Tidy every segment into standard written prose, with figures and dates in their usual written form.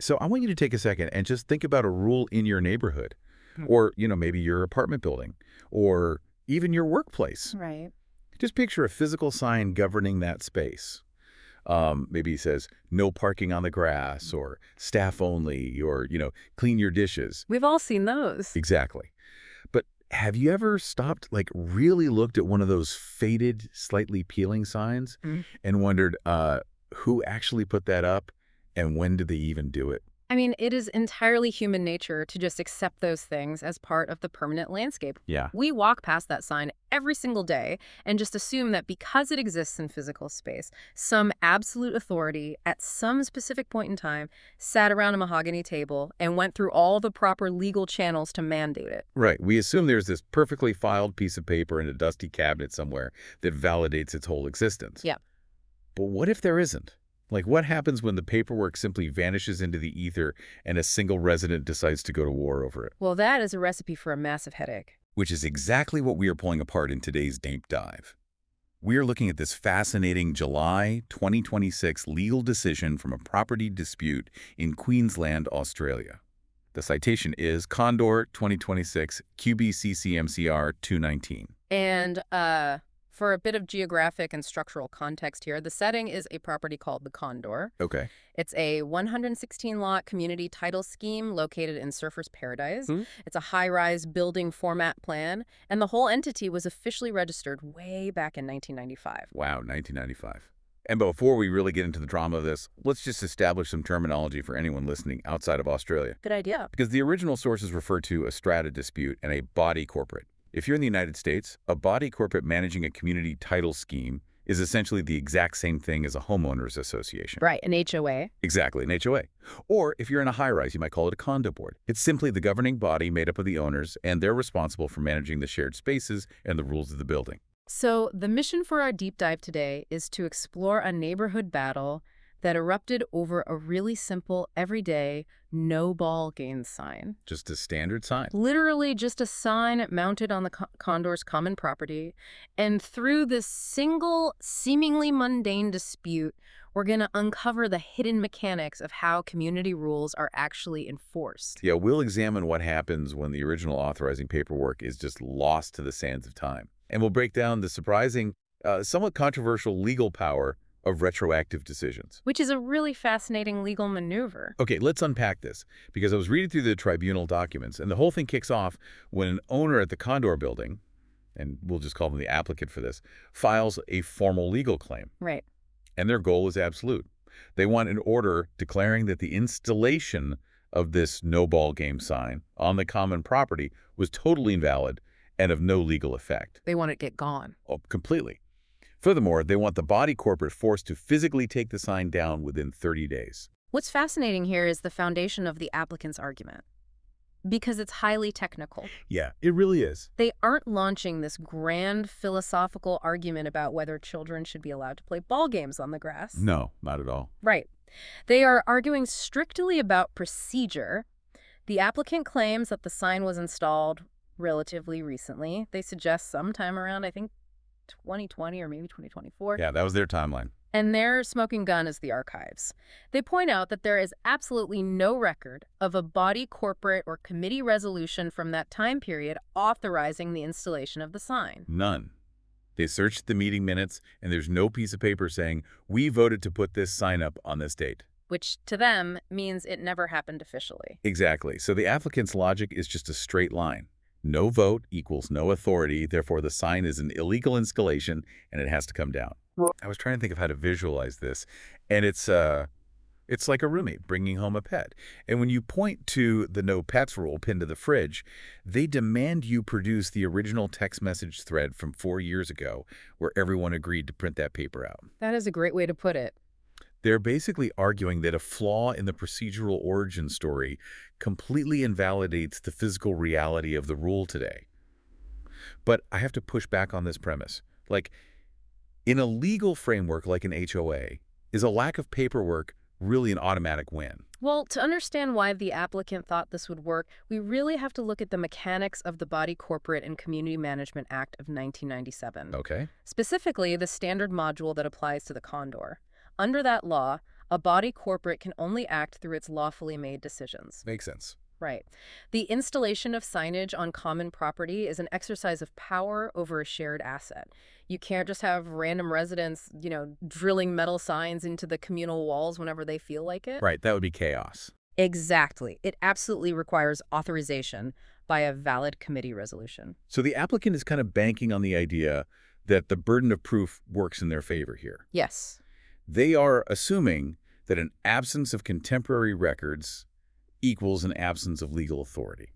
So I want you to take a second and just think about a rule in your neighborhood or, maybe your apartment building or even your workplace. Right. Just picture a physical sign governing that space. Maybe it says no parking on the grass or staff only or, clean your dishes. We've all seen those. Exactly. But have you ever stopped, like really looked at one of those faded, slightly peeling signs Mm. and wondered who actually put that up and when did they even do it? I mean, it is entirely human nature to just accept those things as part of the permanent landscape. Yeah. We walk past that sign every single day and just assume that because it exists in physical space, some absolute authority at some specific point in time sat around a mahogany table and went through all the proper legal channels to mandate it. Right. We assume there's this perfectly filed piece of paper in a dusty cabinet somewhere that validates its whole existence. Yeah. But what if there isn't? Like, what happens when the paperwork simply vanishes into the ether and a single resident decides to go to war over it? Well, that is a recipe for a massive headache. Which is exactly what we are pulling apart in today's Deep Dive. We are looking at this fascinating July 2026 legal decision from a property dispute in Queensland, Australia. The citation is Condor 2026 QBCCMCR 219. And for a bit of geographic and structural context here, the setting is a property called the Condor. Okay. It's a 116-lot community title scheme located in Surfers Paradise. It's a high-rise building format plan, and the whole entity was officially registered way back in 1995. Wow, 1995. And before we really get into the drama of this, let's just establish some terminology for anyone listening outside of Australia. Good idea. Because the original sources refer to a strata dispute and a body corporate. If you're in the United States, a body corporate managing a community title scheme is essentially the exact same thing as a homeowners association. Right, an HOA. Exactly, an HOA. Or if you're in a high-rise, you might call it a condo board. It's simply the governing body made up of the owners, and they're responsible for managing the shared spaces and the rules of the building. So the mission for our deep dive today is to explore a neighborhood battle that erupted over a really simple, everyday, no ball game sign. Just a standard sign. Literally just a sign mounted on the Condor's common property. And through this single, seemingly mundane dispute, we're going to uncover the hidden mechanics of how community rules are actually enforced. Yeah, we'll examine what happens when the original authorizing paperwork is just lost to the sands of time. And we'll break down the surprising, somewhat controversial legal power of retroactive decisions. Which is a really fascinating legal maneuver. Okay, let's unpack this, because I was reading through the tribunal documents, and the whole thing kicks off when an owner at the Condor building, and we'll just call them the applicant for this, files a formal legal claim. Right. And their goal is absolute. They want an order declaring that the installation of this no-ball game sign on the common property was totally invalid and of no legal effect. They want it to get gone. Oh, completely. Furthermore, they want the body corporate forced to physically take the sign down within 30 days. What's fascinating here is the foundation of the applicant's argument, because it's highly technical. Yeah, it really is. They aren't launching this grand philosophical argument about whether children should be allowed to play ball games on the grass. No, not at all. Right. They are arguing strictly about procedure. The applicant claims that the sign was installed relatively recently. They suggest sometime around, I think, 2020 or maybe 2024. Yeah, that was their timeline. And their smoking gun is the archives. They point out that there is absolutely no record of a body corporate or committee resolution from that time period authorizing the installation of the sign. None. They searched the meeting minutes, and there's no piece of paper saying, we voted to put this sign up on this date. Which to them means it never happened officially. Exactly. So the applicant's logic is just a straight line. No vote equals no authority, therefore the sign is an illegal installation and it has to come down. I was trying to think of how to visualize this, and it's like a roommate bringing home a pet. And when you point to the no pets rule pinned to the fridge, they demand you produce the original text message thread from 4 years ago where everyone agreed to print that paper out. That is a great way to put it. They're basically arguing that a flaw in the procedural origin story completely invalidates the physical reality of the rule today. But I have to push back on this premise. Like, in a legal framework like an HOA, is a lack of paperwork really an automatic win? Well, to understand why the applicant thought this would work, we really have to look at the mechanics of the Body Corporate and Community Management Act of 1997. Okay. Specifically, the standard module that applies to the Condor. Under that law, A body corporate can only act through its lawfully made decisions. Makes sense. Right. The installation of signage on common property is an exercise of power over a shared asset. You can't just have random residents, drilling metal signs into the communal walls whenever they feel like it. Right, that would be chaos. Exactly. It absolutely requires authorization by a valid committee resolution. So the applicant is kind of banking on the idea that the burden of proof works in their favor here. Yes. They are assuming that an absence of contemporary records equals an absence of legal authority.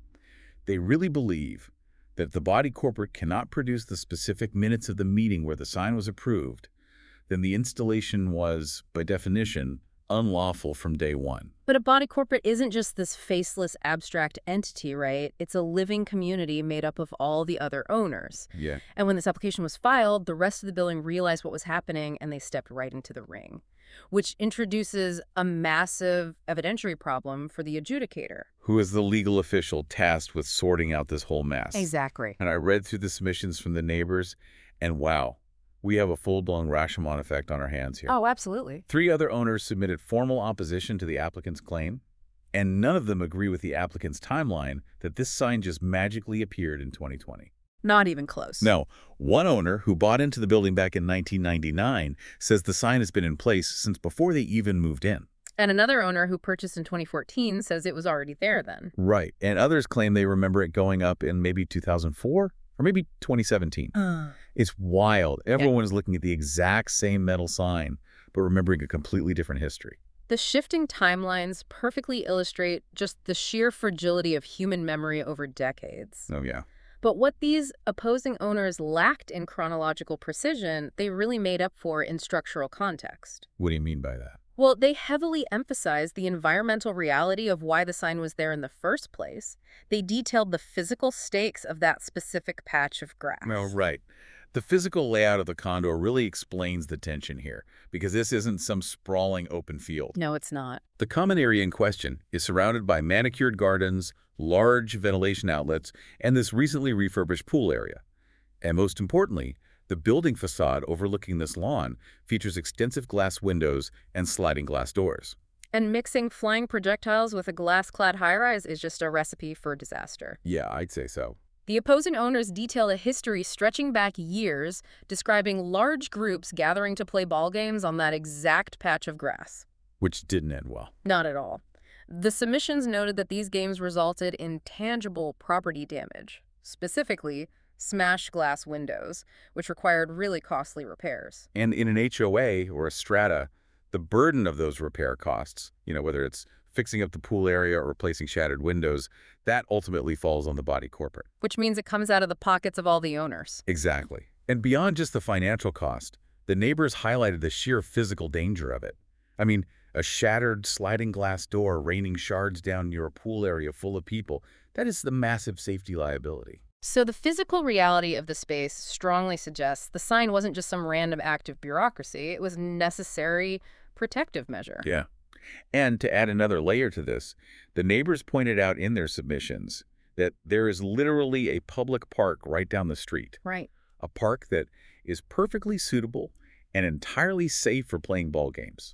They really believe that if the body corporate cannot produce the specific minutes of the meeting where the sign was approved, then the installation was, by definition, unlawful from day one. But a body corporate isn't just this faceless, abstract entity, right? It's a living community made up of all the other owners. Yeah. And when this application was filed, the rest of the building realized what was happening and they stepped right into the ring, which introduces a massive evidentiary problem for the adjudicator. Who is the legal official tasked with sorting out this whole mess? Exactly. And I read through the submissions from the neighbors, and wow, we have a full-blown Rashomon effect on our hands here. Oh, absolutely. 3 other owners submitted formal opposition to the applicant's claim, and none of them agree with the applicant's timeline that this sign just magically appeared in 2020. Not even close. No, one owner who bought into the building back in 1999 says the sign has been in place since before they even moved in. And another owner who purchased in 2014 says it was already there then. Right, and others claim they remember it going up in maybe 2004 or maybe 2017. It's wild. Everyone is looking at the exact same metal sign, but remembering a completely different history. The shifting timelines perfectly illustrate just the sheer fragility of human memory over decades. Oh, yeah. But what these opposing owners lacked in chronological precision, they really made up for in structural context. What do you mean by that? Well, they heavily emphasized the environmental reality of why the sign was there in the first place. They detailed the physical stakes of that specific patch of grass. Well, right. The physical layout of the condo really explains the tension here, because this isn't some sprawling open field. No, it's not. The common area in question is surrounded by manicured gardens, large ventilation outlets, and this recently refurbished pool area. And most importantly, the building facade overlooking this lawn features extensive glass windows and sliding glass doors. And mixing flying projectiles with a glass-clad high-rise is just a recipe for disaster. Yeah, I'd say so. The opposing owners detail a history stretching back years, describing large groups gathering to play ball games on that exact patch of grass. Which didn't end well. Not at all. The submissions noted that these games resulted in tangible property damage, specifically smashed glass windows, which required really costly repairs. And in an HOA or a strata, the burden of those repair costs, whether it's fixing up the pool area or replacing shattered windows, that ultimately falls on the body corporate. Which means it comes out of the pockets of all the owners. Exactly. And beyond just the financial cost, the neighbors highlighted the sheer physical danger of it. I mean, a shattered sliding glass door raining shards down near a pool area full of people, that is the massive safety liability. So the physical reality of the space strongly suggests the sign wasn't just some random act of bureaucracy. It was a necessary protective measure. Yeah. And to add another layer to this, the neighbors pointed out in their submissions that there is literally a public park right down the street. Right. A park that is perfectly suitable and entirely safe for playing ball games.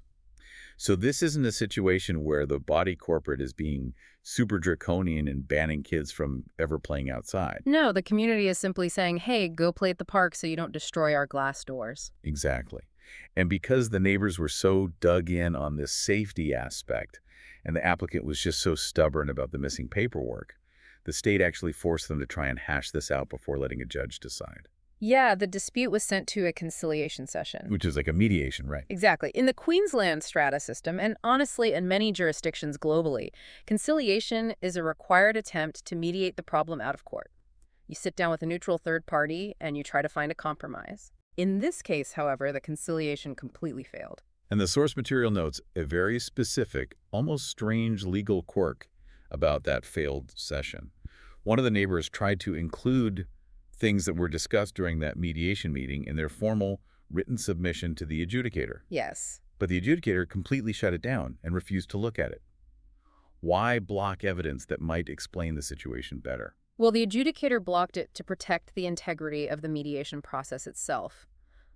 So this isn't a situation where the body corporate is being super draconian and banning kids from ever playing outside. No, the community is simply saying, hey, go play at the park so you don't destroy our glass doors. Exactly. And because the neighbors were so dug in on this safety aspect, and the applicant was just so stubborn about the missing paperwork, the state actually forced them to try and hash this out before letting a judge decide. Yeah, the dispute was sent to a conciliation session. Which is like a mediation, right? Exactly. In the Queensland strata system, and honestly in many jurisdictions globally, conciliation is a required attempt to mediate the problem out of court. You sit down with a neutral third party and you try to find a compromise. In this case, however, the conciliation completely failed. And the source material notes a very specific, almost strange legal quirk about that failed session. One of the neighbors tried to include things that were discussed during that mediation meeting in their formal written submission to the adjudicator. Yes. But the adjudicator completely shut it down and refused to look at it. Why block evidence that might explain the situation better? Well, the adjudicator blocked it to protect the integrity of the mediation process itself.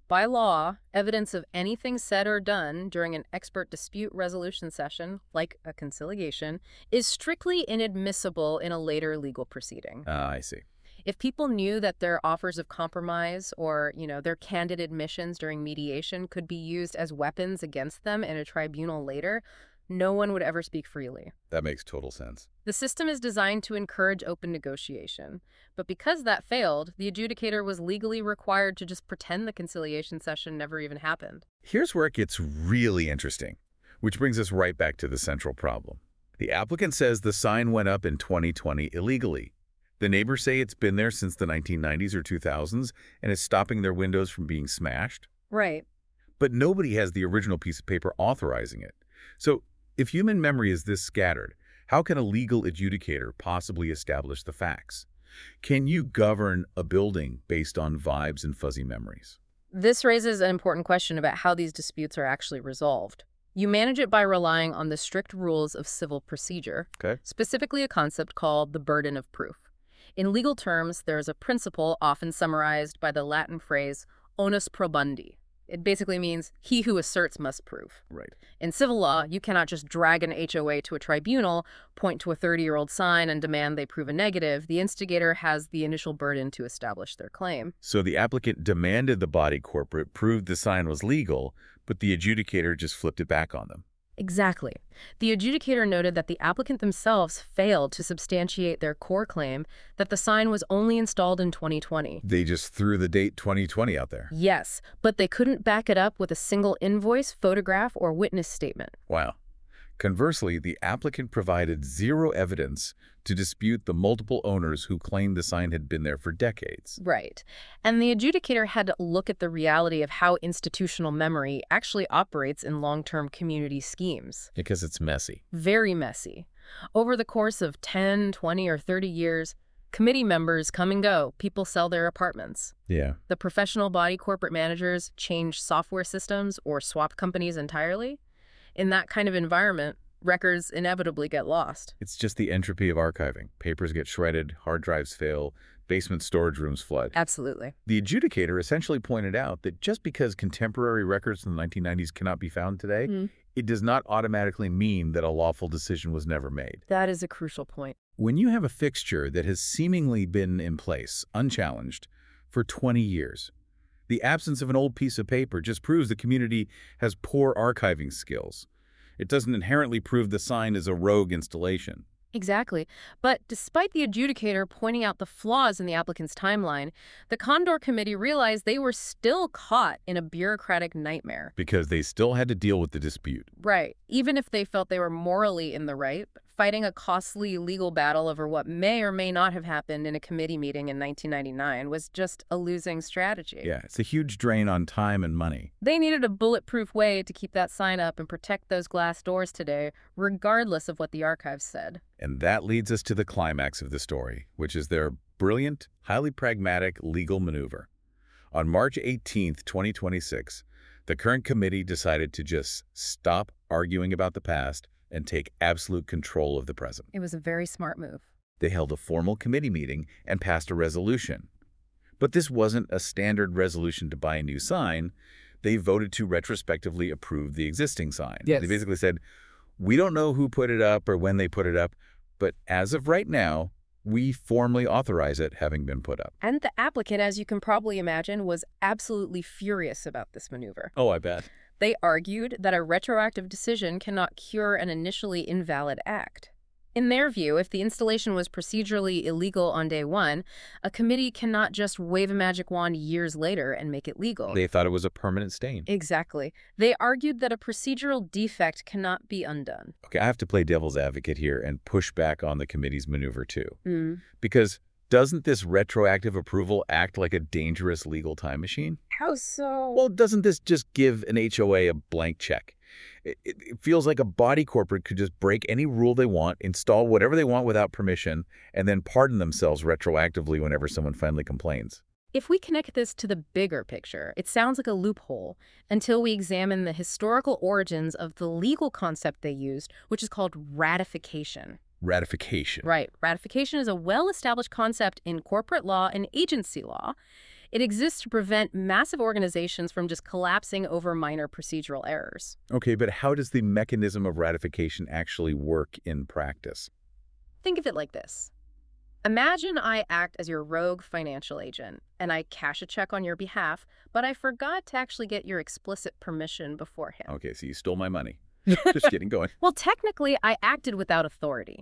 By law, evidence of anything said or done during an expert dispute resolution session, like a conciliation, is strictly inadmissible in a later legal proceeding. I see. If people knew that their offers of compromise or, their candid admissions during mediation could be used as weapons against them in a tribunal later, no one would ever speak freely. That makes total sense. The system is designed to encourage open negotiation. But because that failed, the adjudicator was legally required to just pretend the conciliation session never even happened. Here's where it gets really interesting, which brings us right back to the central problem. The applicant says the sign went up in 2020 illegally. The neighbors say it's been there since the 1990s or 2000s and is stopping their windows from being smashed. Right. But nobody has the original piece of paper authorizing it. So if human memory is this scattered, how can a legal adjudicator possibly establish the facts? Can you govern a building based on vibes and fuzzy memories? This raises an important question about how these disputes are actually resolved. You manage it by relying on the strict rules of civil procedure, Okay. specifically a concept called the burden of proof. In legal terms, there is a principle often summarized by the Latin phrase onus probandi. It basically means he who asserts must prove. Right. In civil law, you cannot just drag an HOA to a tribunal, point to a 30-year-old sign, and demand they prove a negative. The instigator has the initial burden to establish their claim. So the applicant demanded the body corporate prove the sign was legal, but the adjudicator just flipped it back on them. Exactly. The adjudicator noted that the applicant themselves failed to substantiate their core claim that the sign was only installed in 2020. They just threw the date 2020 out there. Yes, but they couldn't back it up with a single invoice, photograph, or witness statement. Wow. Conversely, the applicant provided zero evidence to dispute the multiple owners who claimed the sign had been there for decades. Right. And the adjudicator had to look at the reality of how institutional memory actually operates in long-term community schemes. Because it's messy. Very messy. Over the course of 10, 20, or 30 years, committee members come and go. People sell their apartments. Yeah. The professional body corporate managers change software systems or swap companies entirely. In that kind of environment, records inevitably get lost. It's just the entropy of archiving. Papers get shredded, hard drives fail, basement storage rooms flood. Absolutely. The adjudicator essentially pointed out that just because contemporary records from the 1990s cannot be found today, it does not automatically mean that a lawful decision was never made. That is a crucial point. When you have a fixture that has seemingly been in place, unchallenged, for 20 years, the absence of an old piece of paper just proves the community has poor archiving skills. It doesn't inherently prove the sign is a rogue installation. Exactly. But despite the adjudicator pointing out the flaws in the applicant's timeline, the Condor Committee realized they were still caught in a bureaucratic nightmare. Because they still had to deal with the dispute. Right. Even if they felt they were morally in the right, fighting a costly legal battle over what may or may not have happened in a committee meeting in 1999 was just a losing strategy. Yeah, it's a huge drain on time and money. They needed a bulletproof way to keep that sign up and protect those glass doors today, regardless of what the archives said. And that leads us to the climax of the story, which is their brilliant, highly pragmatic legal maneuver. On March 18th, 2026, the current committee decided to just stop arguing about the past and take absolute control of the present. It was a very smart move. They held a formal committee meeting and passed a resolution. But this wasn't a standard resolution to buy a new sign. They voted to retrospectively approve the existing sign. Yes. They basically said, we don't know who put it up or when they put it up, but as of right now, we formally authorize it having been put up. And the applicant, as you can probably imagine, was absolutely furious about this maneuver. Oh, I bet. They argued that a retroactive decision cannot cure an initially invalid act. In their view, if the installation was procedurally illegal on day one, a committee cannot just wave a magic wand years later and make it legal. They thought it was a permanent stain. Exactly. They argued that a procedural defect cannot be undone. Okay, I have to play devil's advocate here and push back on the committee's maneuver too. Because doesn't this retroactive approval act like a dangerous legal time machine? how so? Well, doesn't this just give an HOA a blank check? It feels like a body corporate could just break any rule they want, install whatever they want without permission, and then pardon themselves retroactively whenever someone finally complains. If we connect this to the bigger picture, it sounds like a loophole until we examine the historical origins of the legal concept they used, which is called ratification. Ratification. Right. Ratification is a well-established concept in corporate law and agency law. It exists to prevent massive organizations from just collapsing over minor procedural errors. Okay, but how does the mechanism of ratification actually work in practice? Think of it like this. Imagine I act as your rogue financial agent, and I cash a check on your behalf, but I forgot to actually get your explicit permission beforehand. Okay, so you stole my money. Just kidding, go on. Well, technically, I acted without authority.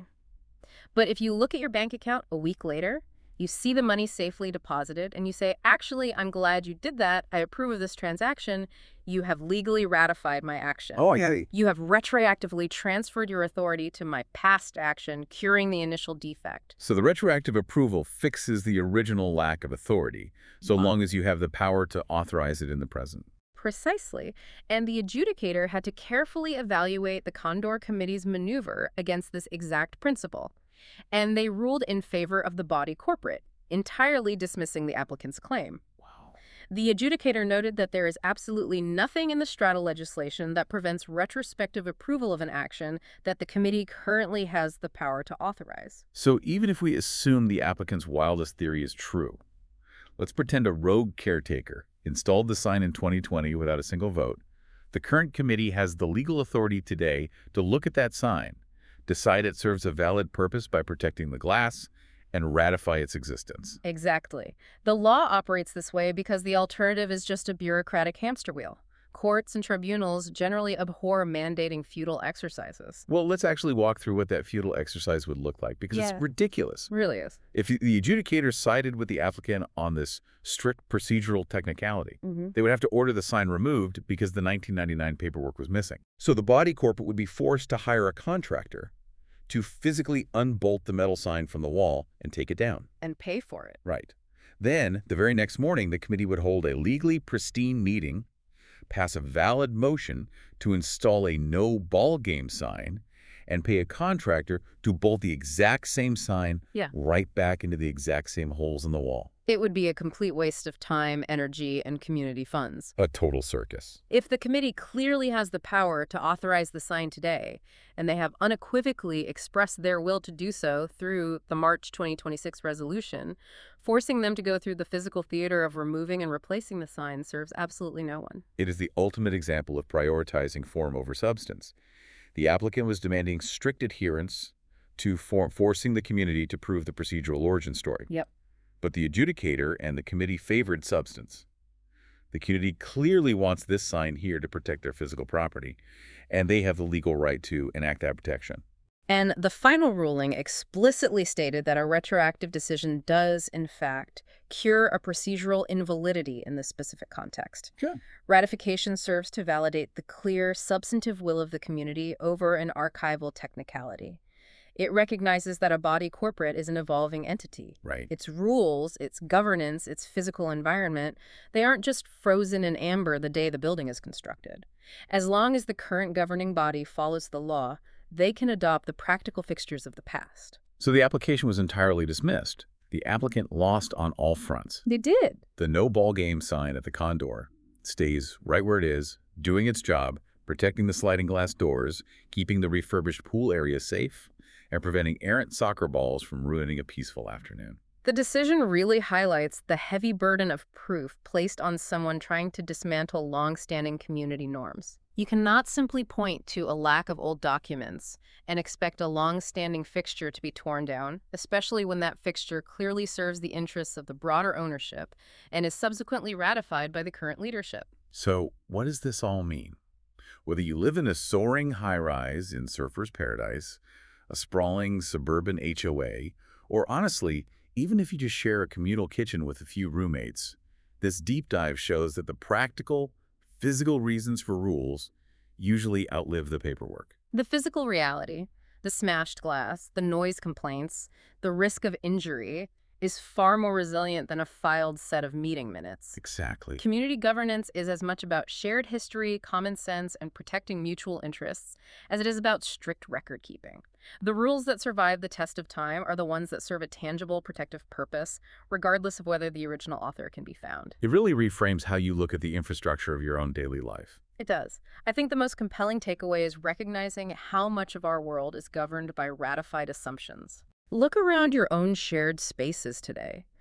But if you look at your bank account a week later, you see the money safely deposited, and you say, actually, I'm glad you did that. I approve of this transaction. You have legally ratified my action. Oh, yeah. You have retroactively transferred your authority to my past action, curing the initial defect. So the retroactive approval fixes the original lack of authority, so long as you have the power to authorize it in the present. Precisely. And the adjudicator had to carefully evaluate the Condor Committee's maneuver against this exact principle. And they ruled in favor of the body corporate, entirely dismissing the applicant's claim. Wow. The adjudicator noted that there is absolutely nothing in the strata legislation that prevents retrospective approval of an action that the committee currently has the power to authorize. So even if we assume the applicant's wildest theory is true, let's pretend a rogue caretaker installed the sign in 2020 without a single vote. The current committee has the legal authority today to look at that sign, decide it serves a valid purpose by protecting the glass, and ratify its existence. Exactly. The law operates this way because the alternative is just a bureaucratic hamster wheel. Courts and tribunals generally abhor mandating futile exercises. Well, let's actually walk through what that futile exercise would look like, because it's ridiculous. Really is. If the adjudicator sided with the applicant on this strict procedural technicality, they would have to order the sign removed because the 1999 paperwork was missing. So the body corporate would be forced to hire a contractor to physically unbolt the metal sign from the wall and take it down. And pay for it. Right. Then, the very next morning, the committee would hold a legally pristine meeting, pass a valid motion to install a no ball game sign, and pay a contractor to bolt the exact same sign right back into the exact same holes in the wall. It would be a complete waste of time, energy, and community funds. A total circus. If the committee clearly has the power to authorize the sign today, and they have unequivocally expressed their will to do so through the March 2026 resolution, forcing them to go through the physical theater of removing and replacing the sign serves absolutely no one. It is the ultimate example of prioritizing form over substance. The applicant was demanding strict adherence to forcing the community to prove the procedural origin story. Yep. But the adjudicator and the committee favored substance. The community clearly wants this sign here to protect their physical property, and they have the legal right to enact that protection. And the final ruling explicitly stated that a retroactive decision does, in fact, cure a procedural invalidity in this specific context. Sure. Ratification serves to validate the clear, substantive will of the community over an archival technicality. It recognizes that a body corporate is an evolving entity. Right. Its rules, its governance, its physical environment, they aren't just frozen in amber the day the building is constructed. As long as the current governing body follows the law, they can adopt the practical fixtures of the past. So the application was entirely dismissed. The applicant lost on all fronts. They did. The no ball game sign at the Condor stays right where it is, doing its job, protecting the sliding glass doors, keeping the refurbished pool area safe, and preventing errant soccer balls from ruining a peaceful afternoon. The decision really highlights the heavy burden of proof placed on someone trying to dismantle long-standing community norms. You cannot simply point to a lack of old documents and expect a long-standing fixture to be torn down, especially when that fixture clearly serves the interests of the broader ownership and is subsequently ratified by the current leadership. So what does this all mean? Whether you live in a soaring high-rise in Surfer's Paradise, a sprawling suburban HOA, or honestly, even if you just share a communal kitchen with a few roommates, this deep dive shows that the practical, physical reasons for rules usually outlive the paperwork. The physical reality, the smashed glass, the noise complaints, the risk of injury, is far more resilient than a filed set of meeting minutes. Exactly. Community governance is as much about shared history, common sense, and protecting mutual interests as it is about strict record keeping. The rules that survive the test of time are the ones that serve a tangible protective purpose, regardless of whether the original author can be found. It really reframes how you look at the infrastructure of your own daily life. It does. I think the most compelling takeaway is recognizing how much of our world is governed by ratified assumptions. Look around your own shared spaces today.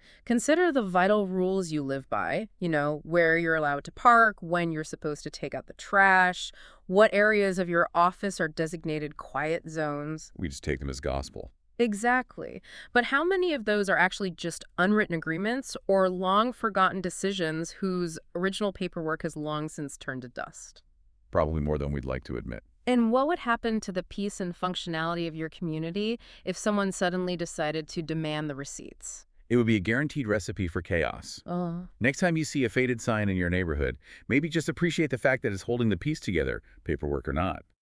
Consider the vital rules you live by, where you're allowed to park, when you're supposed to take out the trash, what areas of your office are designated quiet zones. We just take them as gospel. Exactly. But how many of those are actually just unwritten agreements or long forgotten decisions whose original paperwork has long since turned to dust? Probably more than we'd like to admit. And what would happen to the peace and functionality of your community if someone suddenly decided to demand the receipts? It would be a guaranteed recipe for chaos. Oh. Next time you see a faded sign in your neighborhood, maybe just appreciate the fact that it's holding the piece together, paperwork or not.